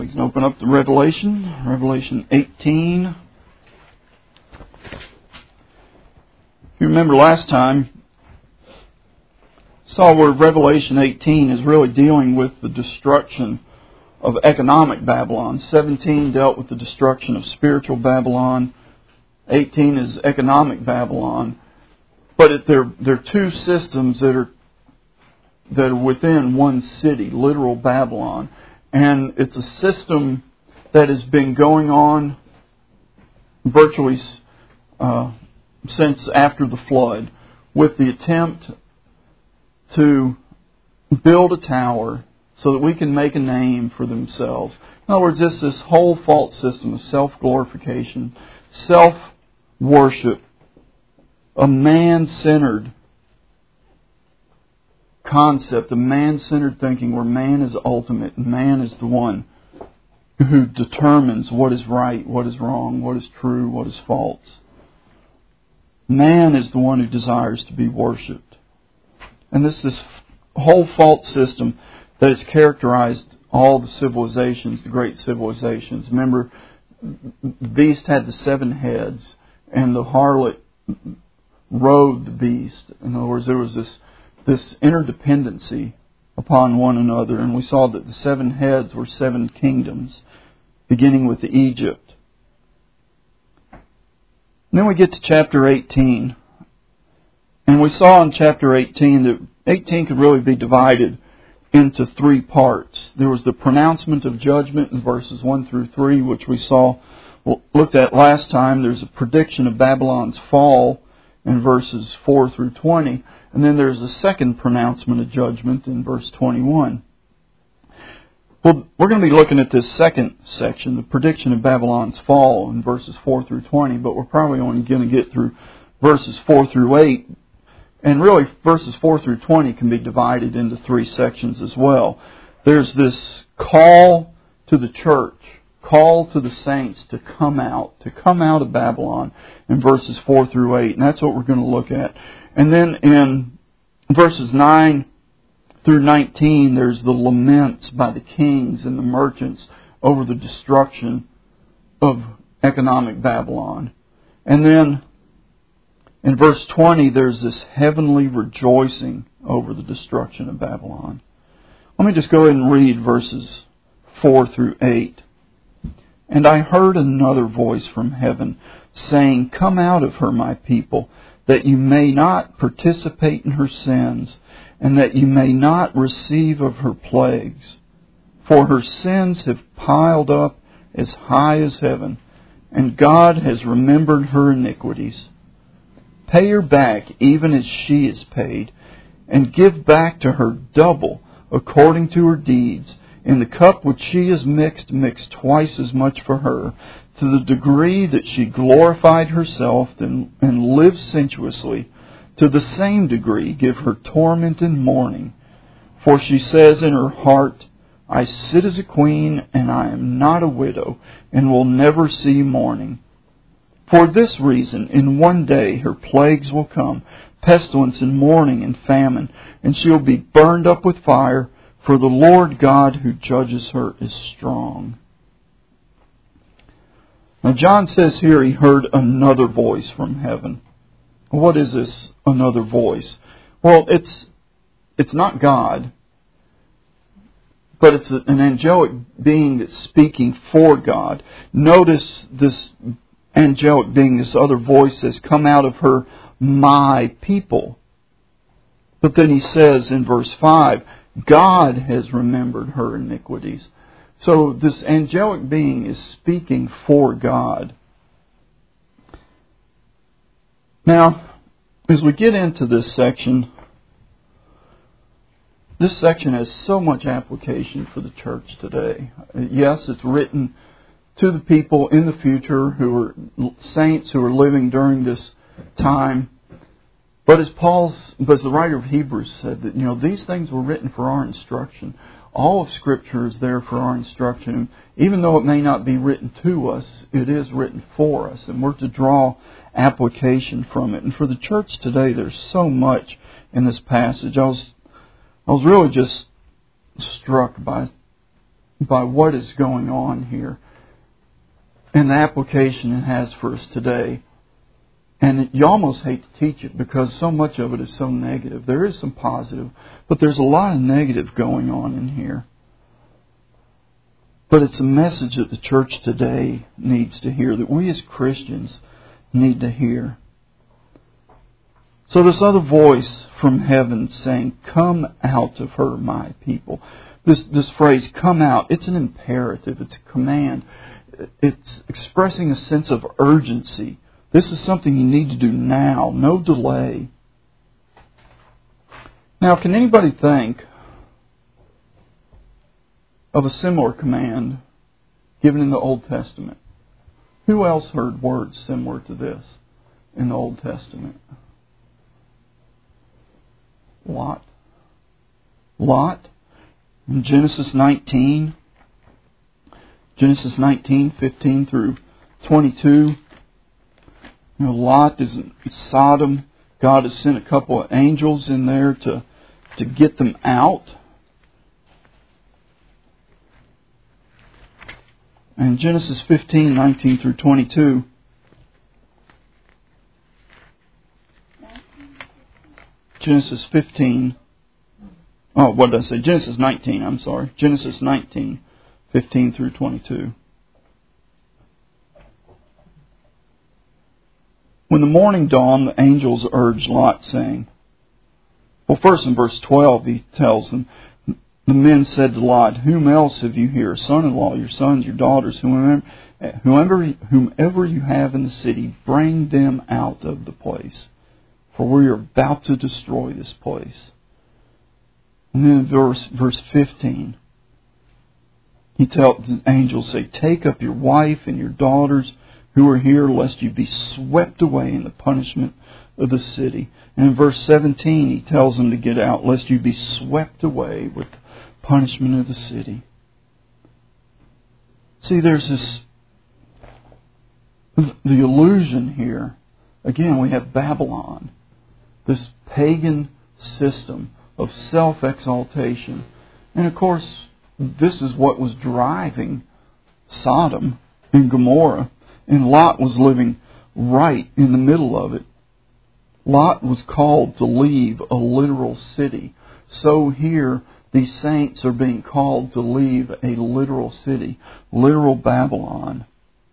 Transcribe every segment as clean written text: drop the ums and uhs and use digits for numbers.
You can open up to Revelation 18. If you remember last time, saw where Revelation 18 is really dealing with the destruction of economic Babylon. 17 dealt with the destruction of spiritual Babylon. 18 is economic Babylon. But they're two systems that are within one city, literal Babylon. And it's a system that has been going on virtually since after the flood, with the attempt to build a tower so that we can make a name for themselves. In other words, this whole false system of self-glorification, self-worship, a man-centered concept, a man-centered thinking where man is ultimate and man is the one who determines what is right, what is wrong, what is true, what is false. Man is the one who desires to be worshipped. And this whole false system that has characterized all the civilizations, the great civilizations. Remember, the beast had the 7 heads, and the harlot rode the beast. In other words, there was this interdependency upon one another, and we saw that the 7 heads were 7 kingdoms, beginning with Egypt. And then we get to chapter 18, and we saw in chapter 18 that 18 could really be divided into 3 parts. There was the pronouncement of judgment in verses 1 through 3, which we looked at last time. There's a prediction of Babylon's fall in verses 4 through 20. And then there's a second pronouncement of judgment in verse 21. Well, we're going to be looking at this second section, the prediction of Babylon's fall in verses 4 through 20, but we're probably only going to get through verses 4 through 8. And really, verses 4 through 20 can be divided into 3 sections as well. There's this call to the church, call to the saints to come out of Babylon in verses 4 through 8. And that's what we're going to look at. And then in verses 9 through 19, there's the laments by the kings and the merchants over the destruction of economic Babylon. And then in verse 20, there's this heavenly rejoicing over the destruction of Babylon. Let me just go ahead and read verses 4 through 8. And I heard another voice from heaven saying, "Come out of her, my people, that you may not participate in her sins, and that you may not receive of her plagues. For her sins have piled up as high as heaven, and God has remembered her iniquities. Pay her back even as she is paid, and give back to her double according to her deeds. In the cup which she has mix twice as much for her, to the degree that she glorified herself and lived sensuously. To the same degree give her torment and mourning. For she says in her heart, I sit as a queen, and I am not a widow, and will never see mourning. For this reason, in one day her plagues will come, pestilence and mourning and famine, and she will be burned up with fire, for the Lord God who judges her is strong." Now John says here he heard another voice from heaven. What is this another voice? Well, it's not God, but it's an angelic being that's speaking for God. Notice this angelic being, this other voice says, "Come out of her, my people." But then he says in verse 5, God has remembered her iniquities. So this angelic being is speaking for God. Now, as we get into this section has so much application for the church today. Yes, it's written to the people in the future who are saints who are living during this time. But as the writer of Hebrews said, that these things were written for our instruction. All of Scripture is there for our instruction. Even though it may not be written to us, it is written for us, and we're to draw application from it. And for the church today, there's so much in this passage. I was really just struck by by what is going on here and the application it has for us today. And you almost hate to teach it because so much of it is so negative. There is some positive, but there's a lot of negative going on in here. But it's a message that the church today needs to hear, that we as Christians need to hear. So this other voice from heaven saying, "Come out of her, my people." This phrase, "come out," it's an imperative, it's a command. It's expressing a sense of urgency. This is something you need to do now, no delay. Now, can anybody think of a similar command given in the Old Testament? Who else heard words similar to this in the Old Testament? Lot. Lot, in Genesis 19, 15 through 22. Lot is in Sodom. God has sent a couple of angels in there to get them out. And Genesis 15, 19 through 22. Genesis 15. Oh, what did I say? Genesis 19, I'm sorry. Genesis 19, 15 through 22. When the morning dawned, the angels urged Lot, saying, well, first in verse 12, he tells them, the men said to Lot, "Whom else have you here? Son-in-law, your sons, your daughters, whomever you have in the city, bring them out of the place. For we are about to destroy this place." And then in verse 15, he tells the angels, say, "Take up your wife and your daughters who are here, lest you be swept away in the punishment of the city." And in verse 17, he tells them to get out, lest you be swept away with the punishment of the city. See, there's the illusion here. Again, we have Babylon, this pagan system of self-exaltation. And of course, this is what was driving Sodom and Gomorrah. And Lot was living right in the middle of it. Lot was called to leave a literal city. So here, these saints are being called to leave a literal city, literal Babylon.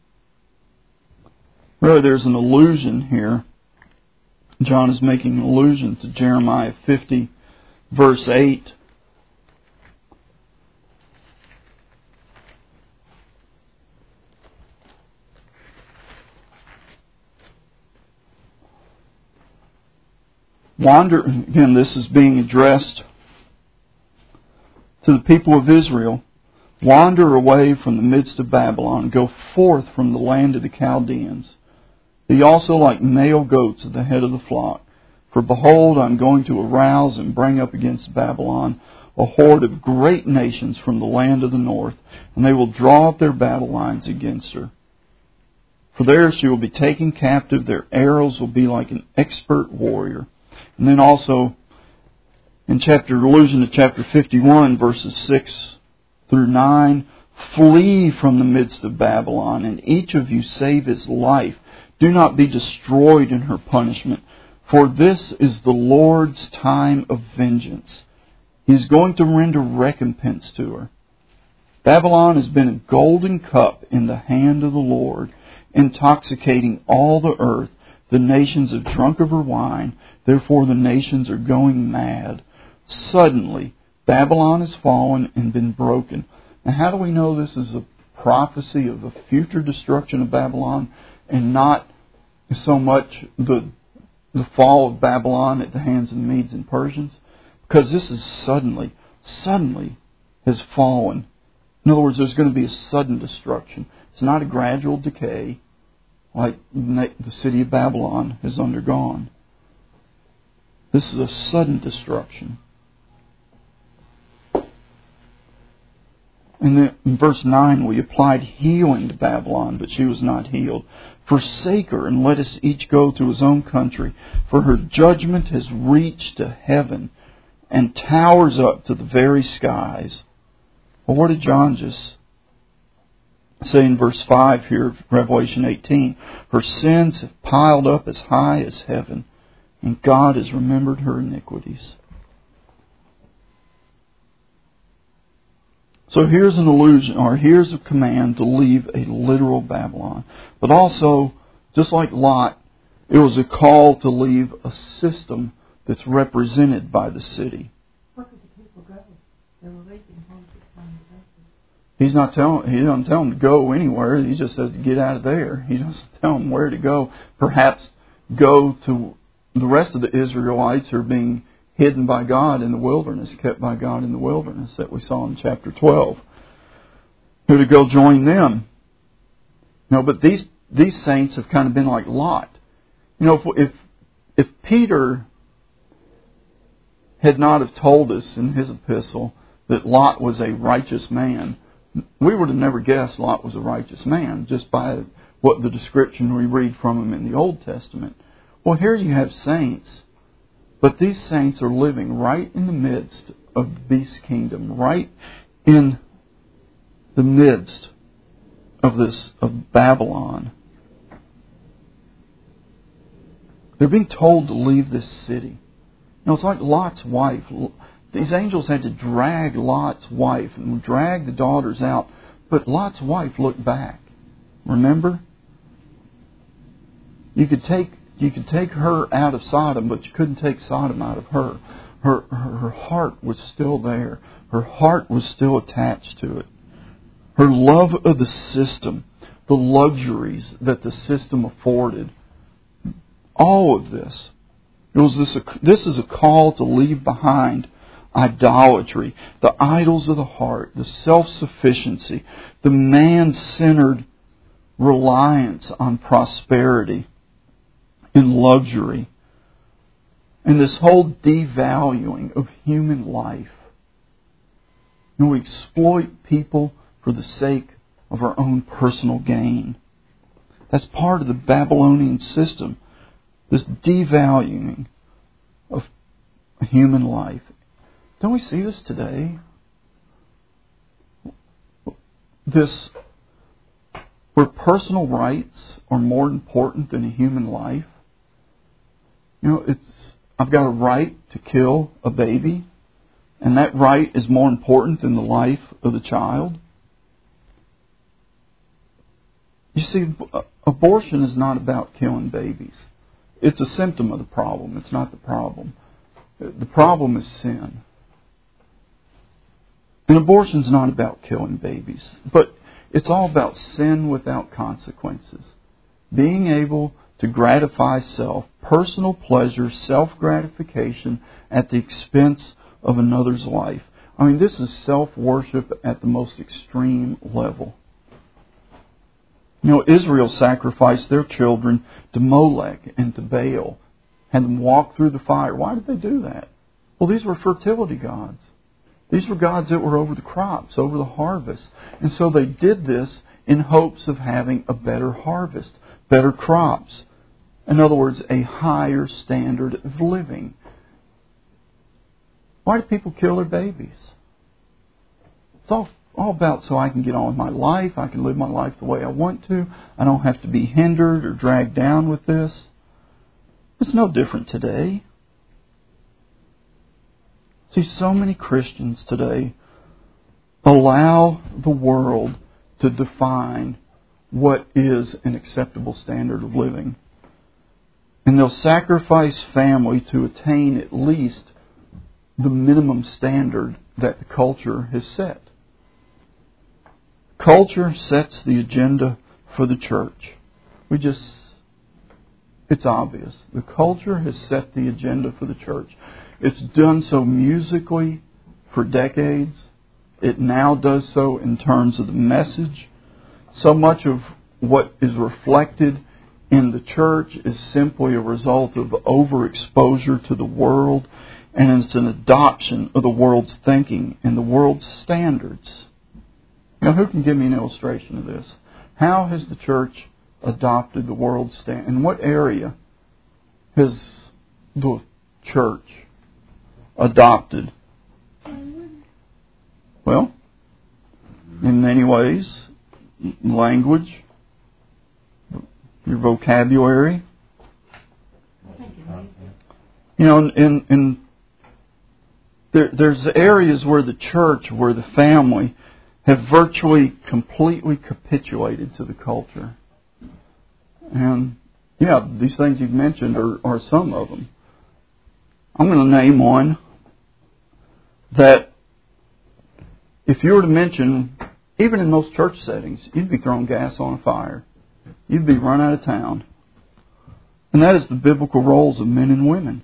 Really, there's an allusion here. John is making an allusion to Jeremiah 50, verse 8. Wander, again, this is being addressed to the people of Israel. "Wander away from the midst of Babylon. Go forth from the land of the Chaldeans. Be also like male goats at the head of the flock. For behold, I am going to arouse and bring up against Babylon a horde of great nations from the land of the north, and they will draw up their battle lines against her. For there she will be taken captive. Their arrows will be like an expert warrior." And then also, allusion to chapter 51, verses 6 through 9, "Flee from the midst of Babylon, and each of you save his life. Do not be destroyed in her punishment, for this is the Lord's time of vengeance. He is going to render recompense to her. Babylon has been a golden cup in the hand of the Lord, intoxicating all the earth. The nations have drunk of her wine, therefore the nations are going mad. Suddenly, Babylon has fallen and been broken." Now, how do we know this is a prophecy of the future destruction of Babylon and not so much the fall of Babylon at the hands of the Medes and Persians? Because this is suddenly has fallen. In other words, there's going to be a sudden destruction. It's not a gradual decay like the city of Babylon has undergone. This is a sudden destruction. And then in verse 9, we applied healing to Babylon, but she was not healed. "Forsake her, and let us each go to his own country, for her judgment has reached to heaven and towers up to the very skies." Well, what did John just say in verse 5 here of Revelation 18? Her sins have piled up as high as heaven, and God has remembered her iniquities. So here's an allusion, or here's a command to leave a literal Babylon. But also, just like Lot, it was a call to leave a system that's represented by the city. Where could the people go? They were leaving home to find the basis. He doesn't tell them to go anywhere. He just says to get out of there. He doesn't tell them where to go. Perhaps go to the rest of the Israelites who are being hidden by God in the wilderness, kept by God in the wilderness that we saw in chapter 12. Who to go join them. No, but these saints have kind of been like Lot. If Peter had not have told us in his epistle that Lot was a righteous man, we would have never guessed Lot was a righteous man just by what the description we read from him in the Old Testament. Well, here you have saints, but these saints are living right in the midst of the beast kingdom, right in the midst of Babylon. They're being told to leave this city. It's like Lot's wife. These angels had to drag Lot's wife and drag the daughters out. But Lot's wife looked back. Remember? You could take her out of Sodom, but you couldn't take Sodom out of her. Her heart was still there. Her heart was still attached to it. Her love of the system, the luxuries that the system afforded, all of this. This is a call to leave behind idolatry, the idols of the heart, the self-sufficiency, the man-centered reliance on prosperity and luxury, and this whole devaluing of human life. We exploit people for the sake of our own personal gain. That's part of the Babylonian system. This devaluing of human life. Don't we see this today? This, where personal rights are more important than a human life. I've got a right to kill a baby, and that right is more important than the life of the child. You see, abortion is not about killing babies. It's a symptom of the problem. It's not the problem. The problem is sin. And abortion's not about killing babies. But it's all about sin without consequences. Being able to gratify self, personal pleasure, self-gratification at the expense of another's life. This is self-worship at the most extreme level. Israel sacrificed their children to Molech and to Baal, had them walk through the fire. Why did they do that? Well, these were fertility gods. These were gods that were over the crops, over the harvest. And so they did this in hopes of having a better harvest, better crops. In other words, a higher standard of living. Why do people kill their babies? It's all about so I can get on with my life. I can live my life the way I want to. I don't have to be hindered or dragged down with this. It's no different today. See, so many Christians today allow the world to define what is an acceptable standard of living. And they'll sacrifice family to attain at least the minimum standard that the culture has set. Culture sets the agenda for the church. It's obvious. The culture has set the agenda for the church. It's done so musically for decades. It now does so in terms of the message. So much of what is reflected in the church is simply a result of overexposure to the world, and it's an adoption of the world's thinking and the world's standards. Who can give me an illustration of this? How has the church adopted the world's standard? In what area has the church adopted? Well, in many ways. Language, your vocabulary. You know, there's areas where the church, where the family have virtually completely capitulated to the culture. And yeah, these things you've mentioned are some of them. I'm going to name one that if you were to mention, even in those church settings, you'd be throwing gas on a fire. You'd be run out of town. And that is the biblical roles of men and women.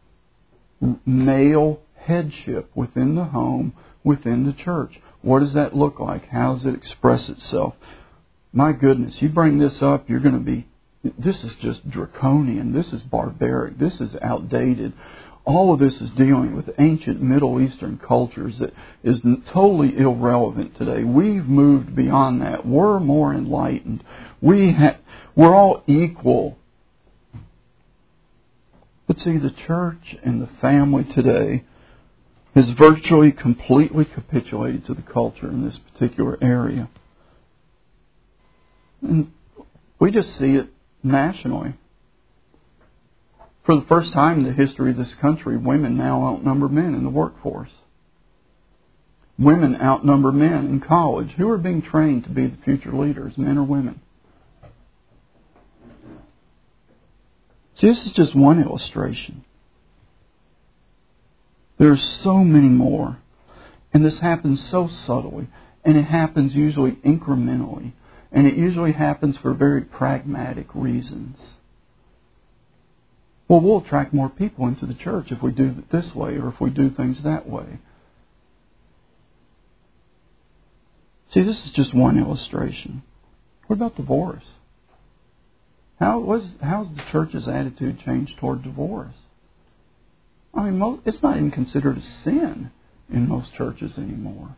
Male headship within the home, within the church. What does that look like? How does it express itself? My goodness, you bring this up, you're going to be, this is just draconian. This is barbaric. This is outdated. All of this is dealing with ancient Middle Eastern cultures that is totally irrelevant today. We've moved beyond that. We're more enlightened. We're all equal. But see, the church and the family today has virtually completely capitulated to the culture in this particular area. And we just see it nationally. For the first time in the history of this country, women now outnumber men in the workforce. Women outnumber men in college. Who are being trained to be the future leaders, men or women? See, this is just one illustration. There's so many more. And this happens so subtly. And it happens usually incrementally. And it usually happens for very pragmatic reasons. Well, we'll attract more people into the church if we do it this way or if we do things that way. See, this is just one illustration. What about divorce? How's the church's attitude changed toward divorce? I mean, it's not even considered a sin in most churches anymore.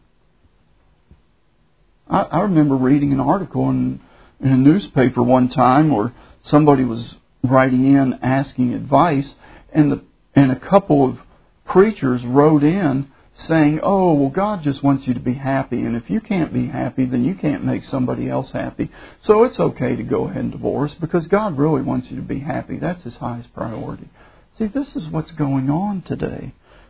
I remember reading an article in a newspaper one time where somebody was writing in asking advice, and a couple of preachers wrote in saying, oh, well, God just wants you to be happy, and if you can't be happy, then you can't make somebody else happy. So it's okay to go ahead and divorce because God really wants you to be happy. That's His highest priority. See, this is what's going on today.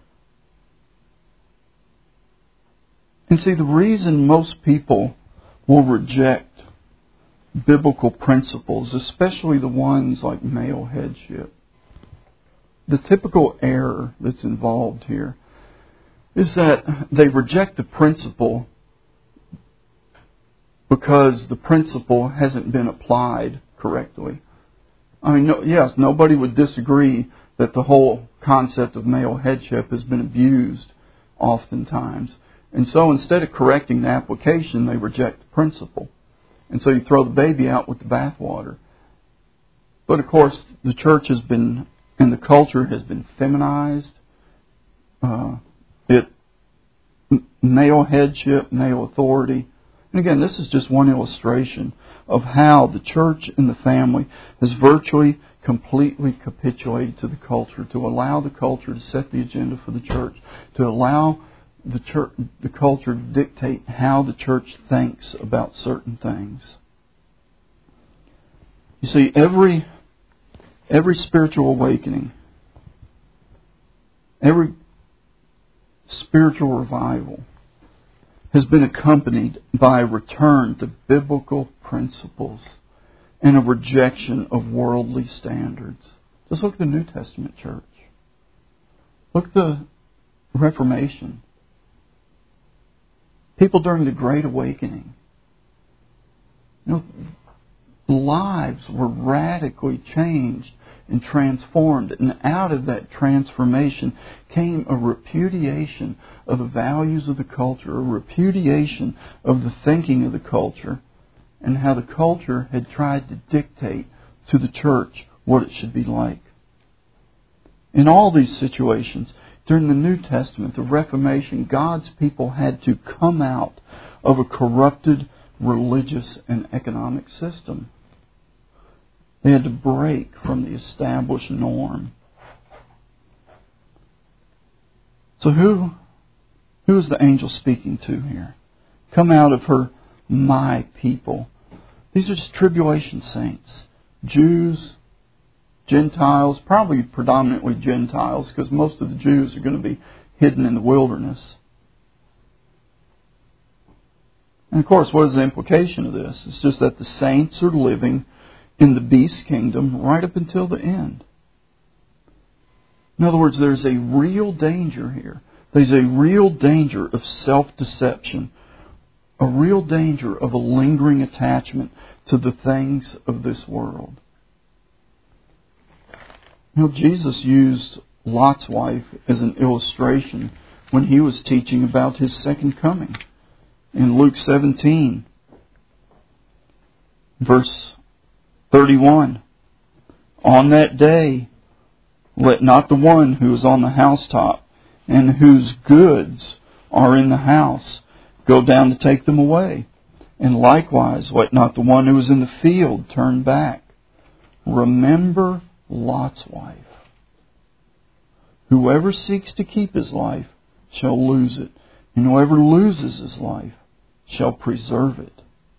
And see, the reason most people will reject biblical principles, especially the ones like male headship, the typical error that's involved here is that they reject the principle because the principle hasn't been applied correctly. I mean, yes, nobody would disagree that the whole concept of male headship has been abused oftentimes. And so instead of correcting the application, they reject the principle. And so you throw the baby out with the bathwater. But of course, the church has been, and the culture has been feminized. Male headship, male authority. And again, this is just one illustration of how the church and the family has virtually completely capitulated to the culture, to allow the culture to set the agenda for the church, to allow the culture to dictate how the church thinks about certain things. You see, every spiritual awakening, every spiritual revival has been accompanied by a return to biblical principles and a rejection of worldly standards. Just look at the New Testament church. Look at the Reformation. People during the Great Awakening. Lives were radically changed and transformed. And out of that transformation came a repudiation of the values of the culture, a repudiation of the thinking of the culture, and how the culture had tried to dictate to the church what it should be like. In all these situations, during the New Testament, the Reformation, God's people had to come out of a corrupted religious and economic system. They had to break from the established norm. So who is the angel speaking to here? Come out of her, my people. These are just tribulation saints. Jews, Gentiles, probably predominantly Gentiles, because most of the Jews are going to be hidden in the wilderness. And of course, what is the implication of this? It's just that the saints are living in the beast kingdom right up until the end. In other words, there's a real danger here. There's a real danger of self-deception. A real danger of a lingering attachment to the things of this world. You know, Jesus used Lot's wife as an illustration when He was teaching about His second coming. In Luke 17, verse 31, on that day, let not the one who is on the housetop and whose goods are in the house go down to take them away. And likewise, let not the one who is in the field turn back. Remember Lot's wife. Whoever seeks to keep his life shall lose it, and whoever loses his life shall preserve it.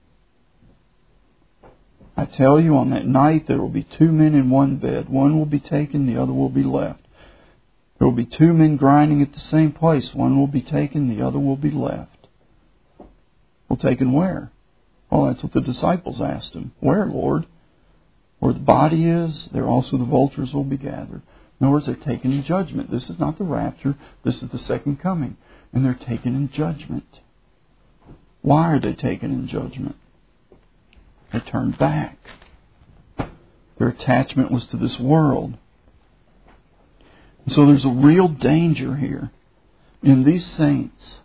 I tell you, on that night there will be two men in one bed. One will be taken, the other will be left. There will be two men grinding at the same place. One will be taken, the other will be left. Well, taken where? Well, that's what the disciples asked Him. Where, Lord? Where the body is, there also the vultures will be gathered. In other words, they're taken in judgment. This is not the rapture. This is the second coming. And they're taken in judgment. Why are they taken in judgment? They turned back. Their attachment was to this world. And so there's a real danger here in these saints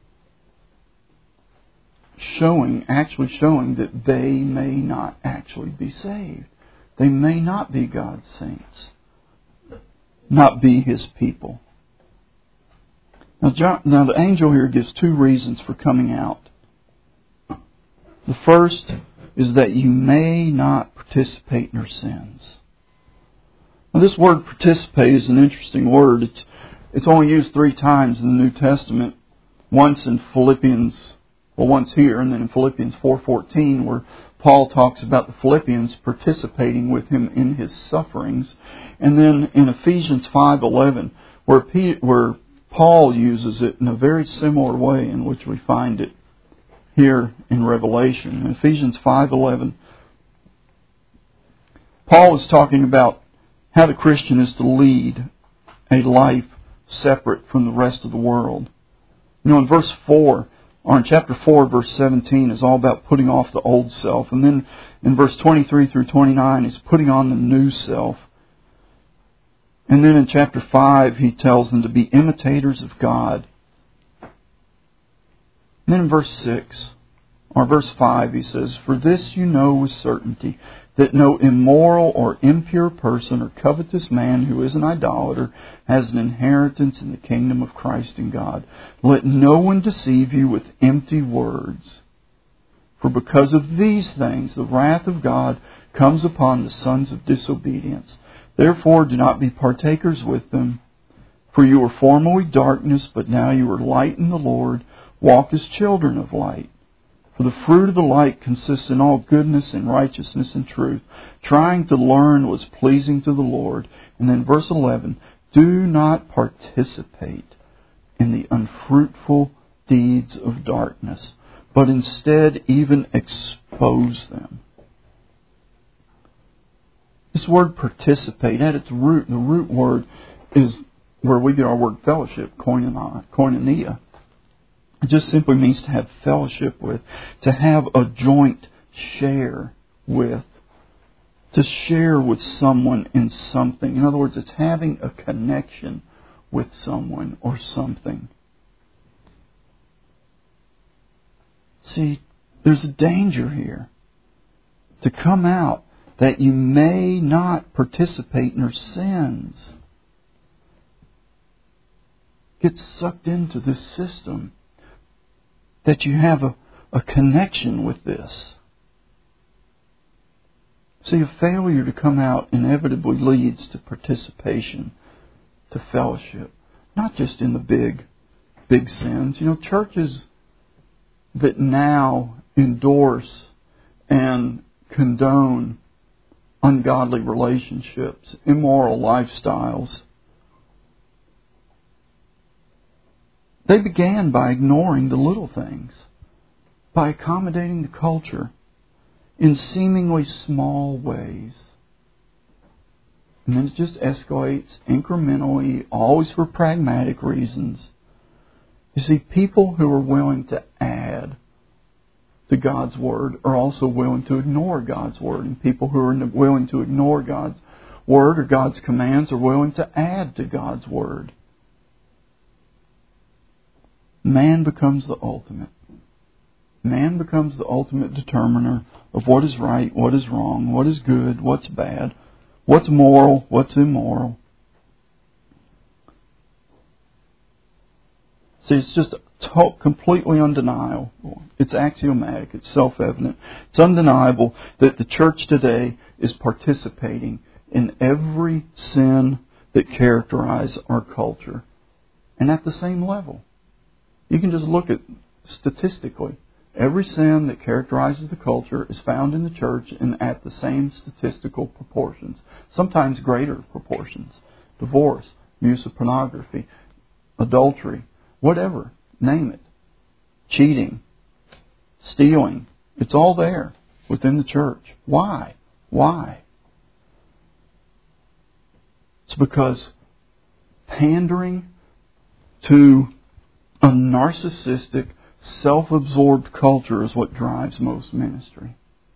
actually showing that they may not actually be saved. They may not be God's saints. Not be His people. Now the angel here gives two reasons for coming out. The first is that you may not participate in your sins. Now this word participate is an interesting word. It's only used 3 times in the New Testament. Once in Philippians, once here, and then in Philippians 4:14, where Paul talks about the Philippians participating with him in his sufferings. And then in Ephesians 5:11, where Paul uses it in a very similar way in which we find it here in Revelation. In Ephesians 5:11, Paul is talking about how the Christian is to lead a life separate from the rest of the world. You know, in verse 4, or in chapter 4, verse 17, is all about putting off the old self. And then in verse 23 through 29 is putting on the new self. And then in chapter 5, he tells them to be imitators of God. And then in verse 6, or verse 5, he says, for this you know with certainty, that no immoral or impure person or covetous man who is an idolater has an inheritance in the kingdom of Christ and God. Let no one deceive you with empty words. For because of these things, the wrath of God comes upon the sons of disobedience. Therefore, do not be partakers with them. For you were formerly darkness, but now you are light in the Lord. Walk as children of light. For the fruit of the light consists in all goodness and righteousness and truth, trying to learn what's pleasing to the Lord. And then verse 11, do not participate in the unfruitful deeds of darkness, but instead even expose them. This word participate, at its root, the root word is where we get our word fellowship, koinonia. It just simply means to have fellowship with, to have a joint share with, to share with someone in something. In other words, it's having a connection with someone or something. See, there's a danger here to come out that you may not participate in your sins. Get sucked into this system. That you have a connection with this. See, a failure to come out inevitably leads to participation, to fellowship. Not just in the big sins. You know, churches that now endorse and condone ungodly relationships, immoral lifestyles. They began by ignoring the little things, by accommodating the culture in seemingly small ways. And then it just escalates incrementally, always for pragmatic reasons. You see, people who are willing to add to God's Word are also willing to ignore God's Word. And people who are willing to ignore God's Word or God's commands are willing to add to God's Word. Man becomes the ultimate. Man becomes the ultimate determiner of what is right, what is wrong, what is good, what's bad, what's moral, what's immoral. See, it's just completely undeniable. It's axiomatic. It's self-evident. It's undeniable that the church today is participating in every sin that characterizes our culture. And at the same level. You can just look at statistically. Every sin that characterizes the culture is found in the church and at the same statistical proportions. Sometimes greater proportions. Divorce, use of pornography, adultery, whatever. Name it. Cheating, stealing. It's all there within the church. Why? Why? It's because pandering to a narcissistic, self-absorbed culture is what drives most ministry.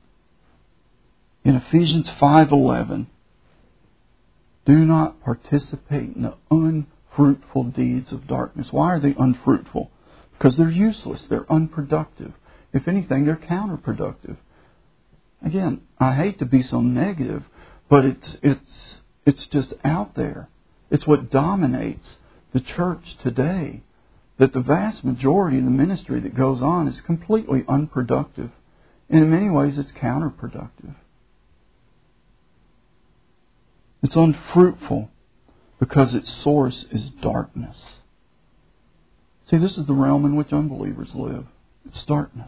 In Ephesians 5:11, do not participate in the unfruitful deeds of darkness. Why are they unfruitful? Because they're useless. They're unproductive. If anything, they're counterproductive. Again, I hate to be so negative, but it's just out there. It's what dominates the church today. That the vast majority of the ministry that goes on is completely unproductive. And in many ways, it's counterproductive. It's unfruitful because its source is darkness. See, this is the realm in which unbelievers live. It's darkness.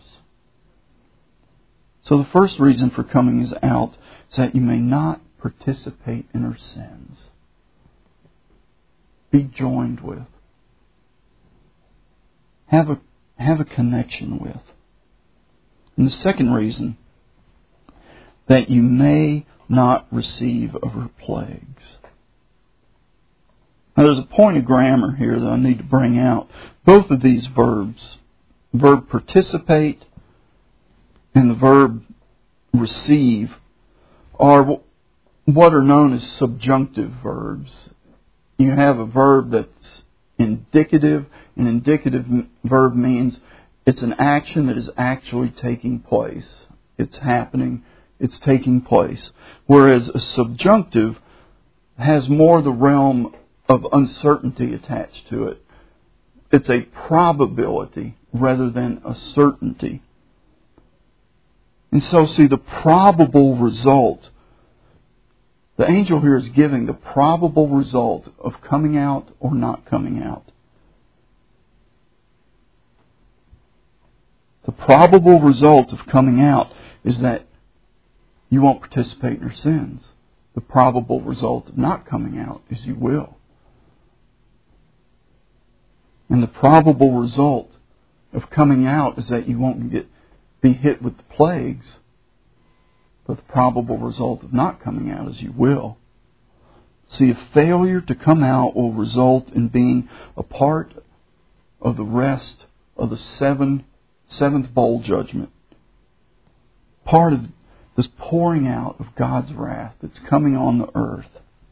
So the first reason for coming out is that you may not participate in her sins. Be joined with. Have a connection with. And the second reason, that you may not receive of her plagues. Now there's a point of grammar here that I need to bring out. Both of these verbs, verb participate and the verb receive, are what are known as subjunctive verbs. You have a verb that's indicative. An indicative verb means it's an action that is actually taking place. It's happening. It's taking place. Whereas a subjunctive has more the realm of uncertainty attached to it. It's a probability rather than a certainty. And so, see, the probable result, the angel here is giving the probable result of coming out or not coming out. The probable result of coming out is that you won't participate in your sins. The probable result of not coming out is you will. And the probable result of coming out is that you won't be hit with the plagues. But the probable result of not coming out is you will. See, a failure to come out will result in being a part of the rest of the seventh bowl judgment. Part of this pouring out of God's wrath that's coming on the earth.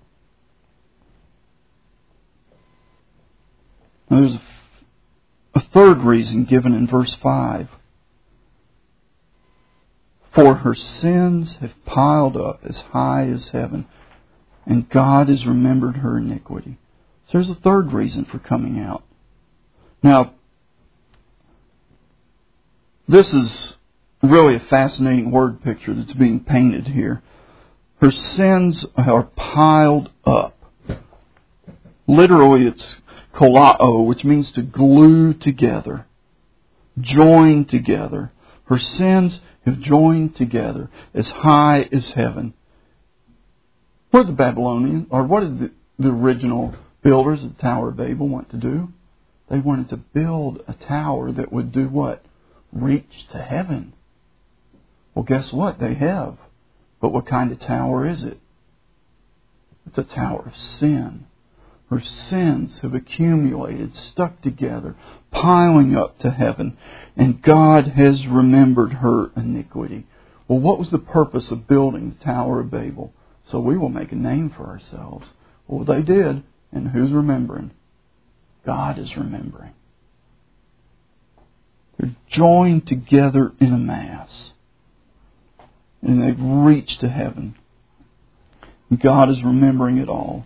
Now there's a third reason given in verse 5. For her sins have piled up as high as heaven, and God has remembered her iniquity. So there's a third reason for coming out. Now, this is really a fascinating word picture that's being painted here. Her sins are piled up. Literally, it's kolao, which means to glue together. joined together. Her sins have joined together as high as heaven. What did the Babylonians, or what did the original builders of the Tower of Babel want to do? They wanted to build a tower that would do what? Reach to heaven. Well, guess what? They have. But what kind of tower is it? It's a tower of sin. Her sins have accumulated, stuck together, piling up to heaven. And God has remembered her iniquity. Well, what was the purpose of building the Tower of Babel? So we will make a name for ourselves. Well, they did. And who's remembering? God is remembering. They're joined together in a mass. And they've reached to heaven. And God is remembering it all.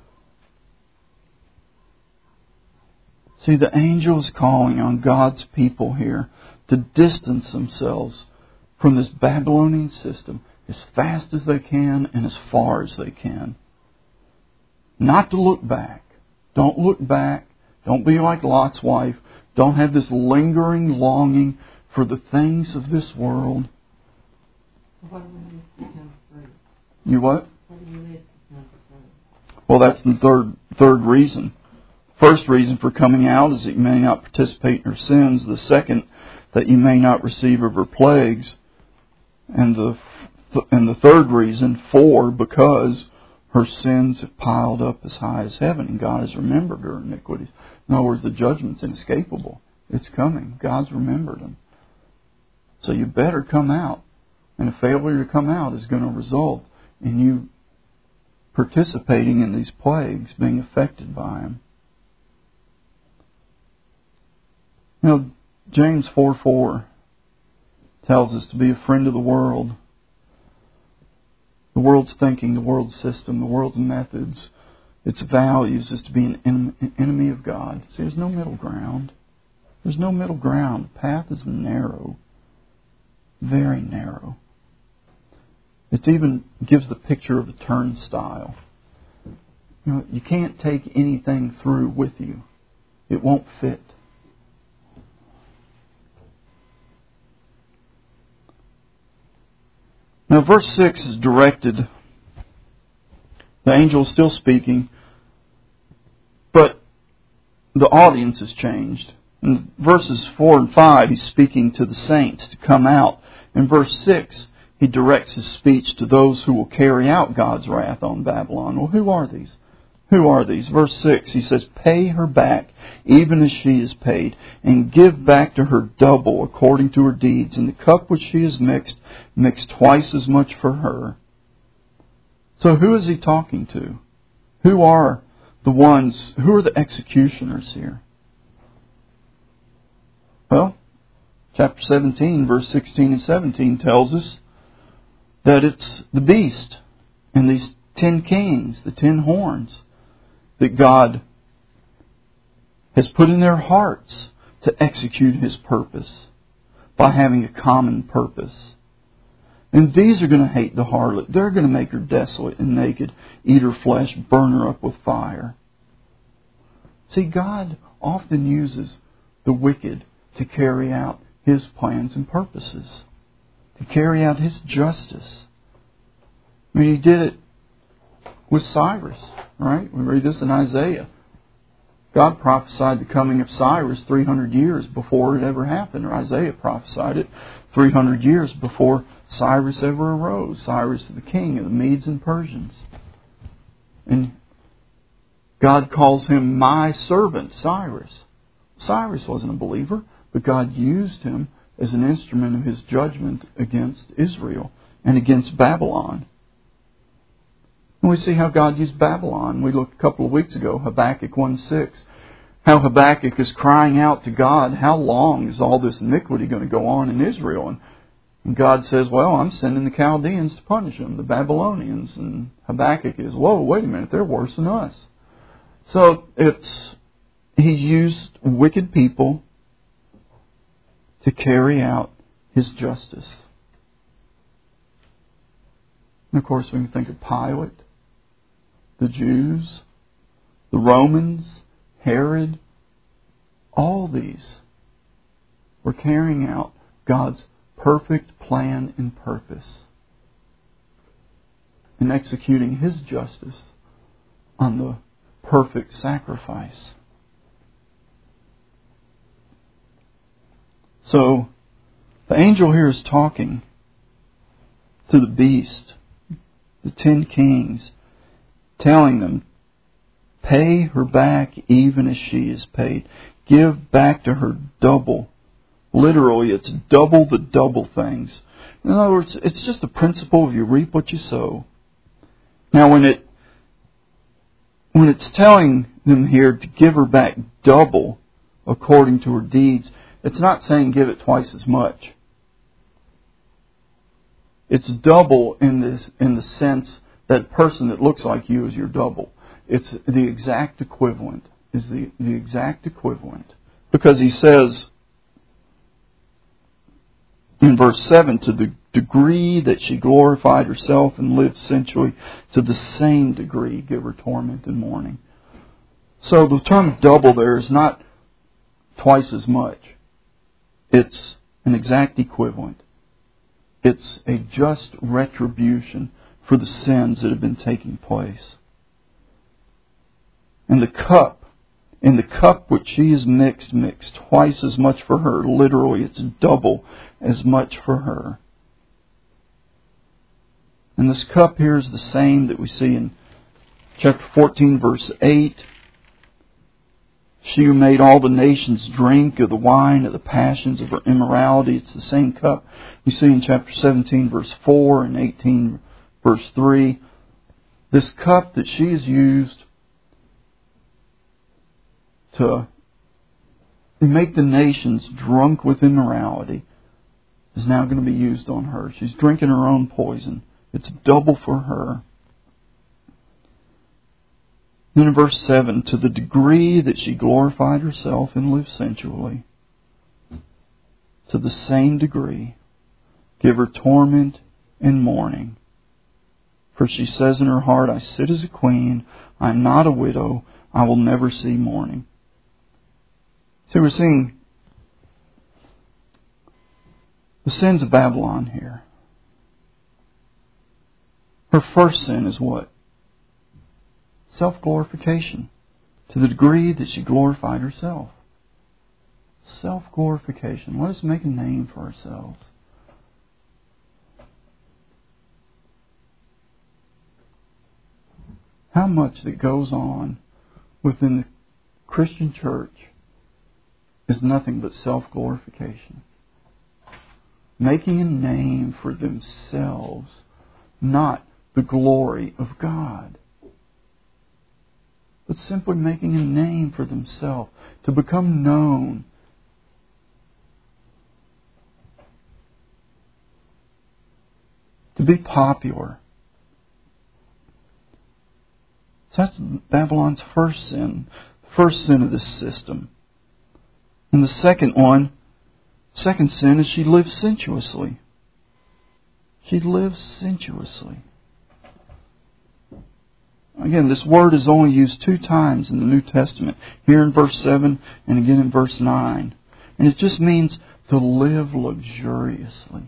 See, the angel is calling on God's people here to distance themselves from this Babylonian system as fast as they can and as far as they can. Not to look back. Don't look back. Don't be like Lot's wife. Don't have this lingering longing for the things of this world. What do we need to become free? You what? What do you need to become free? Well, that's the third reason. First reason for coming out is that you may not participate in her sins. The second, that you may not receive of her plagues. And the third reason, because her sins have piled up as high as heaven and God has remembered her iniquities. In other words, the judgment's inescapable. It's coming. God's remembered them. So you better come out. And a failure to come out is going to result in you participating in these plagues, being affected by them. You know, James 4:4 tells us to be a friend of the world. The world's thinking, the world's system, the world's methods, its values is to be an enemy of God. See, there's no middle ground. There's no middle ground. The path is narrow. Very narrow. It even gives the picture of a turnstile. You know, you can't take anything through with you. It won't fit. Now, verse 6 is directed. The angel is still speaking, but the audience has changed. In verses 4 and 5, he's speaking to the saints to come out. In verse 6, he directs his speech to those who will carry out God's wrath on Babylon. Well, who are these? Who are these? Verse 6, he says, "Pay her back, even as she is paid, and give back to her double according to her deeds. In the cup which she has mixed, mix twice as much for her." So who is he talking to? Who are the executioners here? Well, chapter 17, verse 16 and 17 tells us that it's the beast and these 10 kings, the 10 horns, that God has put in their hearts to execute His purpose by having a common purpose. And these are going to hate the harlot. They're going to make her desolate and naked, eat her flesh, burn her up with fire. See, God often uses the wicked to carry out His plans and purposes, to carry out His justice. I mean, He did it with Cyrus, right? We read this in Isaiah. God prophesied the coming of Cyrus 300 years before it ever happened. Or Isaiah prophesied it 300 years before Cyrus ever arose. Cyrus the king of the Medes and Persians. And God calls him my servant, Cyrus. Cyrus wasn't a believer, but God used him as an instrument of His judgment against Israel and against Babylon. And we see how God used Babylon. We looked a couple of weeks ago, Habakkuk 1:6, how Habakkuk is crying out to God, how long is all this iniquity going to go on in Israel? And God says, well, I'm sending the Chaldeans to punish them, the Babylonians. And Habakkuk is, whoa, wait a minute, they're worse than us. So He's used wicked people to carry out His justice. And of course, we can think of Pilate, the Jews, the Romans, Herod. All these for carrying out God's perfect plan and purpose in executing His justice on the perfect sacrifice. So, the angel here is talking to the beast, the 10 kings, telling them, pay her back even as she is paid. Give back to her double. Literally, it's double the double things. In other words, it's just the principle of you reap what you sow. Now, when it's telling them here to give her back double according to her deeds, it's not saying give it twice as much. It's double in the sense that a person that looks like you is your double. It's the exact equivalent. Is the exact equivalent. Because he says in verse 7, to the degree that she glorified herself and lived sensually, to the same degree give her torment and mourning. So the term double there is not twice as much. It's an exact equivalent. It's a just retribution for the sins that have been taking place. And the cup, in the cup which she is mixed twice as much for her. Literally, it's double as much for her. And this cup here is the same that we see in chapter 14, verse 8. She who made all the nations drink of the wine of the passions of her immorality. It's the same cup we see in chapter 17, verse 4 and 18, verse 3. This cup that she has used to make the nations drunk with immorality is now going to be used on her. She's drinking her own poison. It's double for her. Then in verse 7, to the degree that she glorified herself and lived sensually, to the same degree, give her torment and mourning. For she says in her heart, I sit as a queen, I am not a widow, I will never see mourning. So we're seeing the sins of Babylon here. Her first sin is what? Self-glorification. To the degree that she glorified herself. Self-glorification. Let us make a name for ourselves. How much that goes on within the Christian church is nothing but self-glorification. Making a name for themselves, not the glory of God. But simply making a name for themselves, to become known. To be popular. So that's Babylon's first sin. First sin of this system. And the second sin is she lives sensuously. She lives sensuously. Again, this word is only used 2 times in the New Testament. Here in verse 7 and again in verse 9. And it just means to live luxuriously.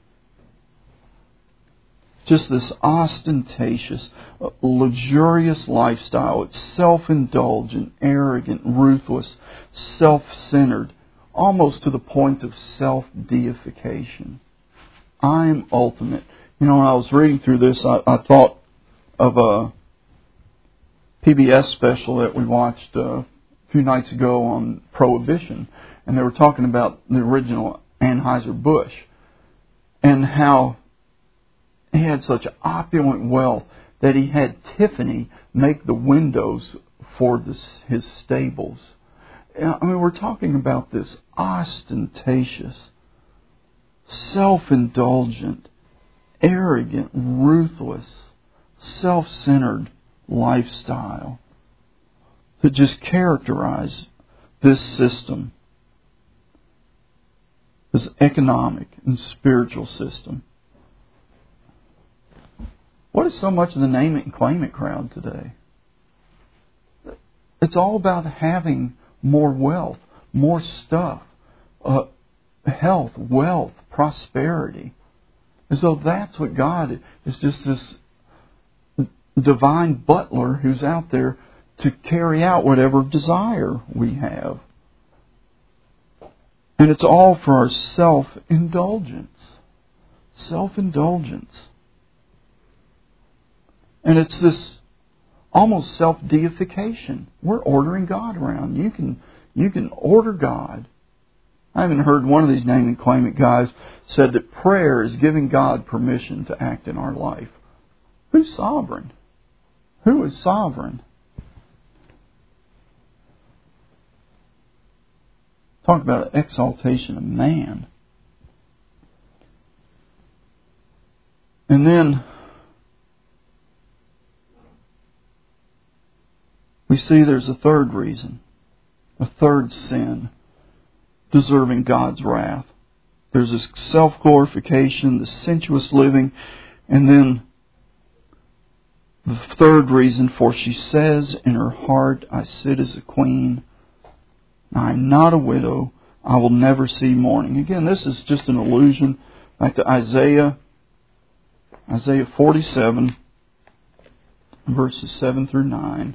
Just this ostentatious, luxurious lifestyle. It's self-indulgent, arrogant, ruthless, self-centered, almost to the point of self-deification. I'm ultimate. You know, when I was reading through this, I thought of a PBS special that we watched a few nights ago on Prohibition. And they were talking about the original Anheuser-Busch and how he had such opulent wealth that he had Tiffany make the windows for his stables. I mean, we're talking about this ostentatious, self-indulgent, arrogant, ruthless, self-centered lifestyle that just characterize this system, this economic and spiritual system. What is so much of the name it and claim it crowd today? It's all about having more wealth, more stuff, health, wealth, prosperity. As though that's what God is, just this divine butler who's out there to carry out whatever desire we have. And it's all for our self-indulgence. Self-indulgence. And it's this almost self-deification. We're ordering God around. You can order God. I haven't heard one of these name and claim it guys said that prayer is giving God permission to act in our life. Who's sovereign? Who is sovereign? Talk about an exaltation of man. And then we see there's a third reason, a third sin deserving God's wrath. There's this self-glorification, the sensuous living, and then the third reason, for she says in her heart, I sit as a queen, I am not a widow, I will never see mourning. Again, this is just an allusion back to Isaiah 47, verses 7 through 9.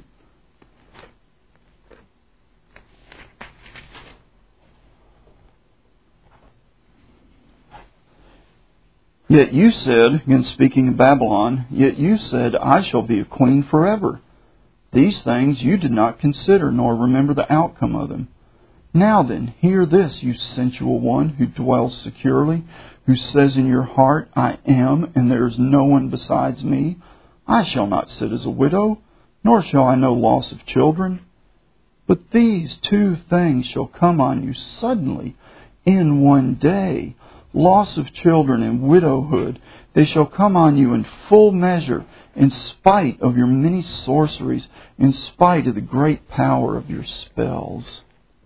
Yet you said, again speaking of Babylon, yet you said, I shall be a queen forever. These things you did not consider, nor remember the outcome of them. Now then, hear this, you sensual one who dwells securely, who says in your heart, I am, and there is no one besides me. I shall not sit as a widow, nor shall I know loss of children. But these two things shall come on you suddenly in one day, loss of children and widowhood. They shall come on you in full measure, in spite of your many sorceries, in spite of the great power of your spells.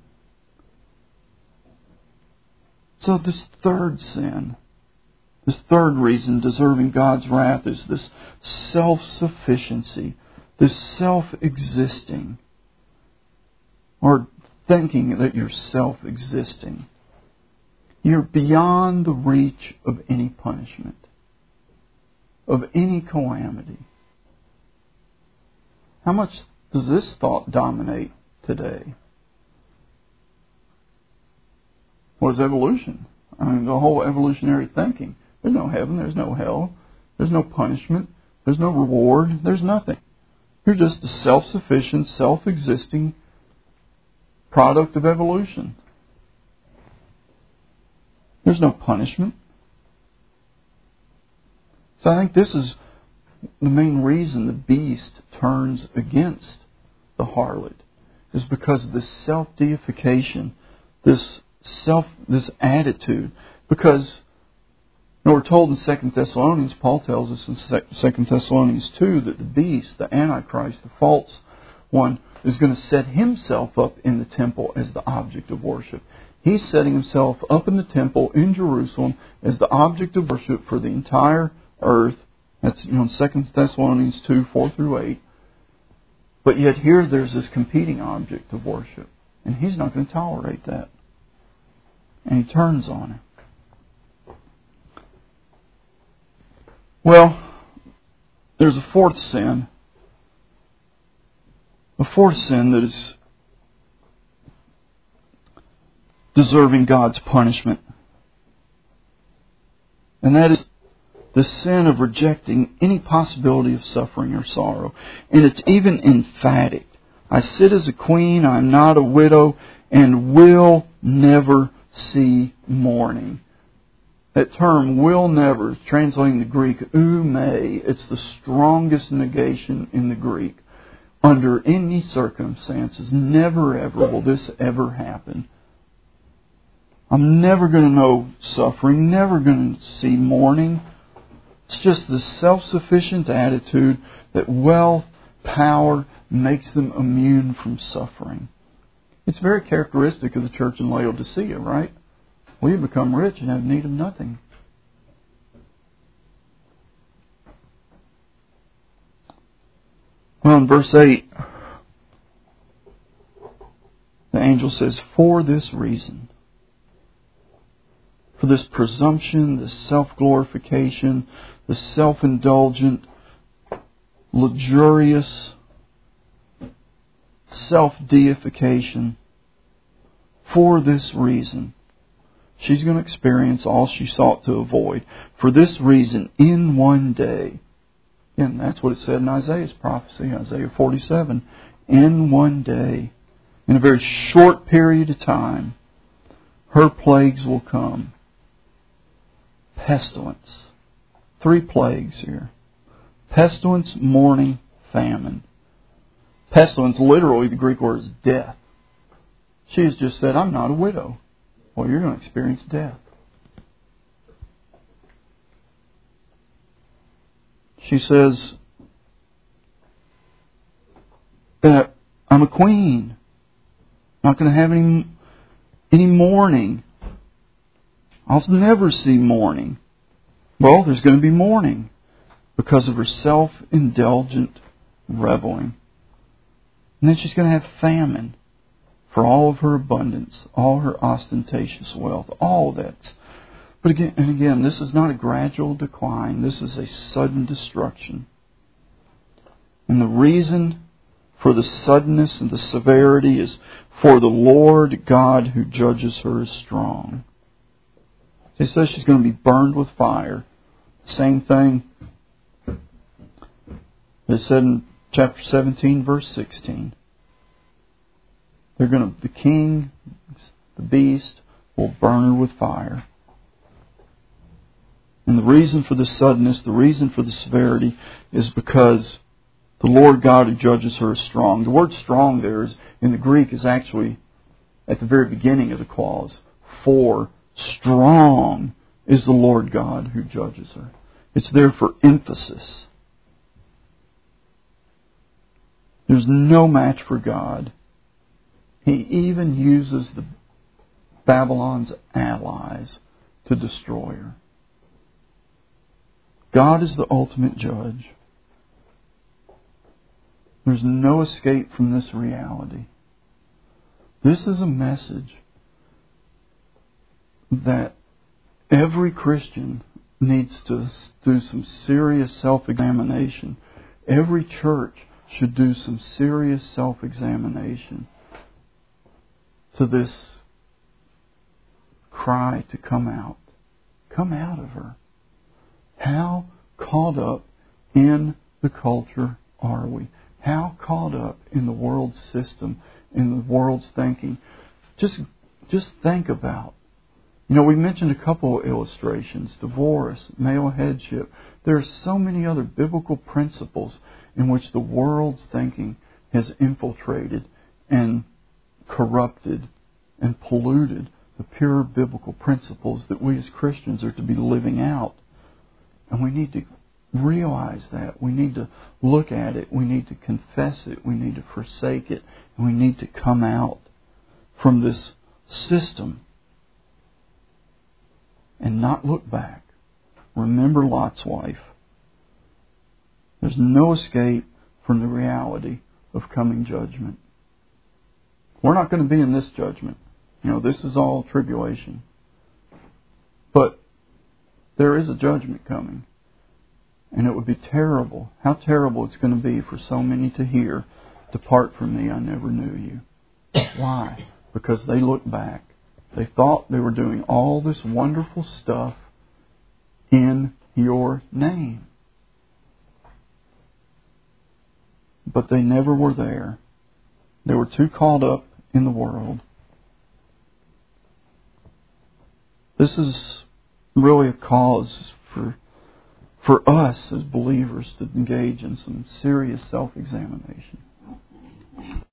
So this third sin, this third reason deserving God's wrath is this self-sufficiency, this self-existing, or thinking that you're self-existing. You're beyond the reach of any punishment, of any calamity. How much does this thought dominate today? What is evolution? I mean, the whole evolutionary thinking. There's no heaven, there's no hell, there's no punishment, there's no reward, there's nothing. You're just a self-sufficient, self-existing product of evolution. There's no punishment. So I think this is the main reason the beast turns against the harlot, is because of this self-deification, this attitude. Because we're told in 2 Thessalonians, Paul tells us in 2 Thessalonians 2 that the beast, the Antichrist, the false one, is going to set himself up in the temple as the object of worship. He's setting himself up in the temple in Jerusalem as the object of worship for the entire earth. That's in 2 Thessalonians 2, 4 through 8. But yet here there's this competing object of worship. And he's not going to tolerate that. And he turns on her. Well, there's a fourth sin. A fourth sin that is deserving God's punishment. And that is the sin of rejecting any possibility of suffering or sorrow. And it's even emphatic. I sit as a queen, I am not a widow, and will never see mourning. That term, will never, is translating the Greek, oume. It's the strongest negation in the Greek. Under any circumstances, never ever will this ever happen. I'm never going to know suffering, never going to see mourning. It's just the self-sufficient attitude that wealth, power, makes them immune from suffering. It's very characteristic of the church in Laodicea, right? Well, you become rich and have need of nothing. Well, in verse 8, the angel says, for this reason. for this presumption, this self-glorification, the self-indulgent, luxurious self-deification. For this reason, she's going to experience all she sought to avoid. For this reason, in one day, and that's what it said in Isaiah's prophecy, Isaiah 47, in one day, in a very short period of time, her plagues will come. Pestilence. 3 plagues here. Pestilence, mourning, famine. Pestilence, literally the Greek word is death. She has just said, I'm not a widow. Well, you're going to experience death. She says that I'm a queen. Not going to have any mourning. I'll never see mourning. Well, there's going to be mourning because of her self-indulgent reveling. And then she's going to have famine for all of her abundance, all her ostentatious wealth, all that. But again, this is not a gradual decline. This is a sudden destruction. And the reason for the suddenness and the severity is for the Lord God who judges her is strong. He says she's going to be burned with fire. Same thing it said in chapter 17, verse 16. The king, the beast, will burn her with fire. And the reason for the suddenness, the reason for the severity, is because the Lord God who judges her is strong. The word strong there is, in the Greek, is actually at the very beginning of the clause. For strong is the Lord God who judges her. It's there for emphasis. There's no match for God. He even uses the Babylon's allies to destroy her. God is the ultimate judge. There's no escape from this reality. This is a message that every Christian needs to do some serious self-examination. Every church should do some serious self-examination to this cry to come out. Come out of her. How caught up in the culture are we? How caught up in the world's system, in the world's thinking? Just think about. We mentioned a couple of illustrations. Divorce, male headship. There are so many other biblical principles in which the world's thinking has infiltrated and corrupted and polluted the pure biblical principles that we as Christians are to be living out. And we need to realize that. We need to look at it. We need to confess it. We need to forsake it. And we need to come out from this system and not look back. Remember Lot's wife. There's no escape from the reality of coming judgment. We're not going to be in this judgment. This is all tribulation. But there is a judgment coming. And it would be terrible. How terrible it's going to be for so many to hear, "Depart from me, I never knew you." Why? Because they look back. They thought they were doing all this wonderful stuff in your name. But they never were there. They were too caught up in the world. This is really a cause for us as believers to engage in some serious self-examination.